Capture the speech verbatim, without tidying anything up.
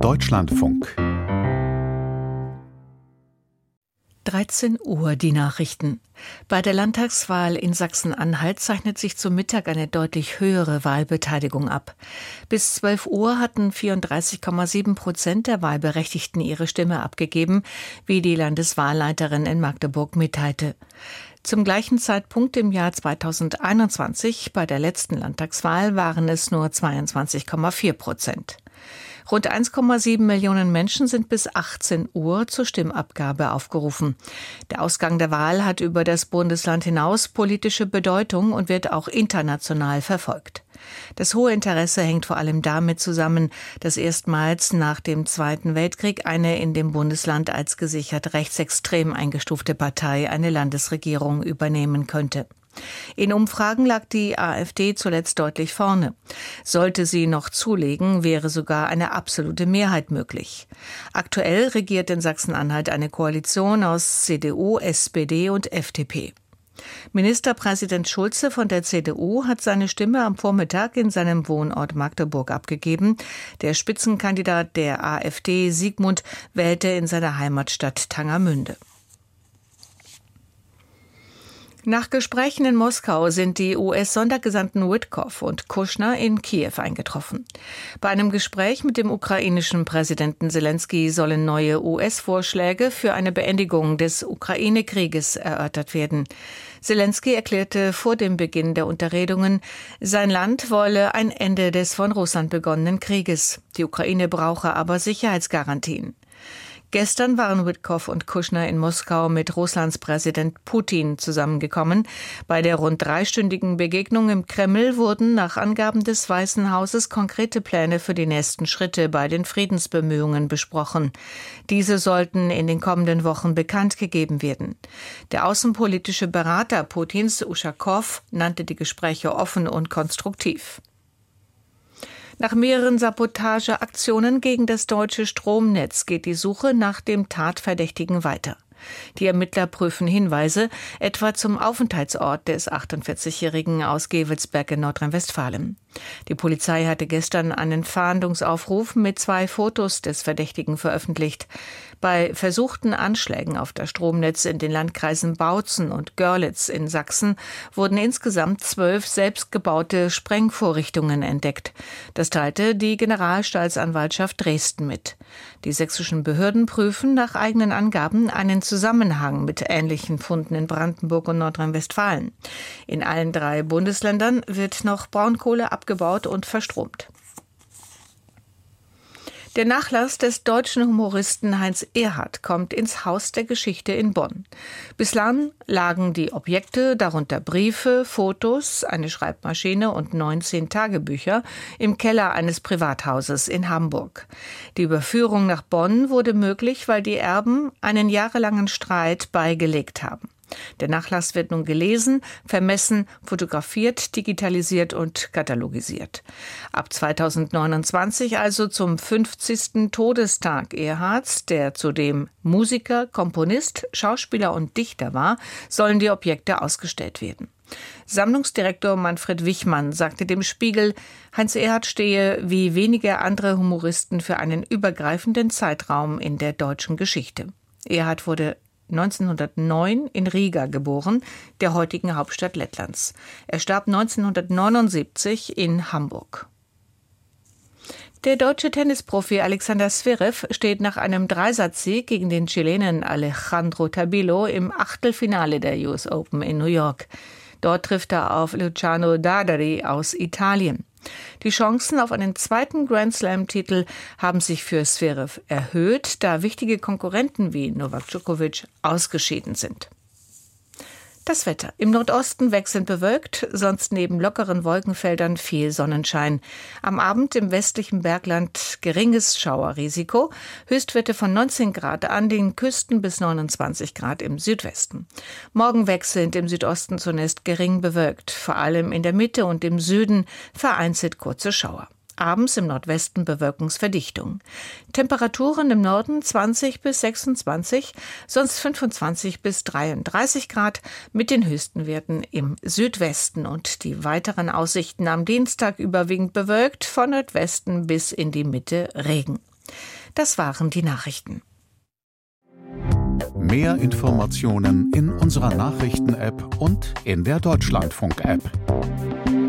Deutschlandfunk. dreizehn Uhr die Nachrichten. Bei der Landtagswahl in Sachsen-Anhalt zeichnet sich zum Mittag eine deutlich höhere Wahlbeteiligung ab. Bis zwölf Uhr hatten vierunddreißig Komma sieben Prozent der Wahlberechtigten ihre Stimme abgegeben, wie die Landeswahlleiterin in Magdeburg mitteilte. Zum gleichen Zeitpunkt im Jahr zweitausendeinundzwanzig, bei der letzten Landtagswahl, waren es nur zweiundzwanzig Komma vier Prozent. Rund eins Komma sieben Millionen Menschen sind bis achtzehn Uhr zur Stimmabgabe aufgerufen. Der Ausgang der Wahl hat über das Bundesland hinaus politische Bedeutung und wird auch international verfolgt. Das hohe Interesse hängt vor allem damit zusammen, dass erstmals nach dem Zweiten Weltkrieg eine in dem Bundesland als gesichert rechtsextrem eingestufte Partei eine Landesregierung übernehmen könnte. In Umfragen lag die AfD zuletzt deutlich vorne. Sollte sie noch zulegen, wäre sogar eine absolute Mehrheit möglich. Aktuell regiert in Sachsen-Anhalt eine Koalition aus C D U, S P D und F D P. Ministerpräsident Schulze von der C D U hat seine Stimme am Vormittag in seinem Wohnort Magdeburg abgegeben. Der Spitzenkandidat der AfD, Sigmund, wählte in seiner Heimatstadt Tangermünde. Nach Gesprächen in Moskau sind die U S-Sondergesandten Witkoff und Kushner in Kiew eingetroffen. Bei einem Gespräch mit dem ukrainischen Präsidenten Selenskyj sollen neue U S-Vorschläge für eine Beendigung des Ukraine-Krieges erörtert werden. Selenskyj erklärte vor dem Beginn der Unterredungen, sein Land wolle ein Ende des von Russland begonnenen Krieges. Die Ukraine brauche aber Sicherheitsgarantien. Gestern waren Witkoff und Kushner in Moskau mit Russlands Präsident Putin zusammengekommen. Bei der rund dreistündigen Begegnung im Kreml wurden nach Angaben des Weißen Hauses konkrete Pläne für die nächsten Schritte bei den Friedensbemühungen besprochen. Diese sollten in den kommenden Wochen bekannt gegeben werden. Der außenpolitische Berater Putins, Uschakow, nannte die Gespräche offen und konstruktiv. Nach mehreren Sabotageaktionen gegen das deutsche Stromnetz geht die Suche nach dem Tatverdächtigen weiter. Die Ermittler prüfen Hinweise, etwa zum Aufenthaltsort des achtundvierzigjährigen aus Gevelsberg in Nordrhein-Westfalen. Die Polizei hatte gestern einen Fahndungsaufruf mit zwei Fotos des Verdächtigen veröffentlicht. Bei versuchten Anschlägen auf das Stromnetz in den Landkreisen Bautzen und Görlitz in Sachsen wurden insgesamt zwölf selbstgebaute Sprengvorrichtungen entdeckt. Das teilte die Generalstaatsanwaltschaft Dresden mit. Die sächsischen Behörden prüfen nach eigenen Angaben einen Zusammenhang mit ähnlichen Funden in Brandenburg und Nordrhein-Westfalen. In allen drei Bundesländern wird noch Braunkohle abgebaut und verstromt. Der Nachlass des deutschen Humoristen Heinz Erhardt kommt ins Haus der Geschichte in Bonn. Bislang lagen die Objekte, darunter Briefe, Fotos, eine Schreibmaschine und neunzehn Tagebücher, im Keller eines Privathauses in Hamburg. Die Überführung nach Bonn wurde möglich, weil die Erben einen jahrelangen Streit beigelegt haben. Der Nachlass wird nun gelesen, vermessen, fotografiert, digitalisiert und katalogisiert. Ab zweitausendneunundzwanzig, also zum fünfzigsten Todestag Erhardts, der zudem Musiker, Komponist, Schauspieler und Dichter war, sollen die Objekte ausgestellt werden. Sammlungsdirektor Manfred Wichmann sagte dem Spiegel, Heinz Erhardt stehe wie wenige andere Humoristen für einen übergreifenden Zeitraum in der deutschen Geschichte. Erhardt wurde neunzehnhundertneun in Riga geboren, der heutigen Hauptstadt Lettlands. Er starb neunzehnhundertneunundsiebzig in Hamburg. Der deutsche Tennisprofi Alexander Zverev steht nach einem Dreisatzsieg gegen den Chilenen Alejandro Tabilo im Achtelfinale der U S Open in New York. Dort trifft er auf Luciano Dadari aus Italien. Die Chancen auf einen zweiten Grand-Slam-Titel haben sich für Zverev erhöht, da wichtige Konkurrenten wie Novak Djokovic ausgeschieden sind. Das Wetter. Im Nordosten wechselnd bewölkt, sonst neben lockeren Wolkenfeldern viel Sonnenschein. Am Abend im westlichen Bergland geringes Schauerrisiko. Höchstwerte von neunzehn Grad an den Küsten bis neunundzwanzig Grad im Südwesten. Morgen wechselnd im Südosten zunächst gering bewölkt. Vor allem in der Mitte und im Süden vereinzelt kurze Schauer. Abends im Nordwesten Bewölkungsverdichtung. Temperaturen im Norden zwanzig bis sechsundzwanzig, sonst fünfundzwanzig bis dreiunddreißig Grad mit den höchsten Werten im Südwesten und die weiteren Aussichten am Dienstag überwiegend bewölkt, von Nordwesten bis in die Mitte Regen. Das waren die Nachrichten. Mehr Informationen in unserer Nachrichten-App und in der Deutschlandfunk-App.